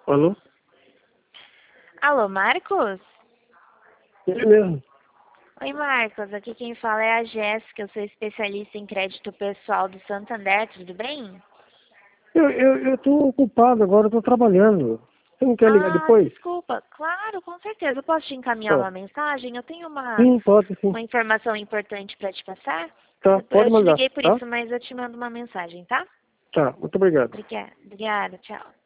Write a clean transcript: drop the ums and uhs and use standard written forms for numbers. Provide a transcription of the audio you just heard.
Alô? Alô, Marcos? Ele mesmo. Oi, Marcos. Aqui quem fala é a Jéssica. Eu sou especialista em crédito pessoal do Santander. Tudo bem? Eu tô ocupado agora, eu tô trabalhando. Você não quer ligar Ah, depois? desculpa. Claro, com certeza. Eu posso te encaminhar Tá. uma mensagem? Eu tenho Sim, pode sim. uma informação importante para te passar. Tá, Eu pode te mandar, liguei por tá? isso, mas eu te mando uma mensagem, tá? Tá, muito obrigado. Obrigada. Obrigada. Tchau.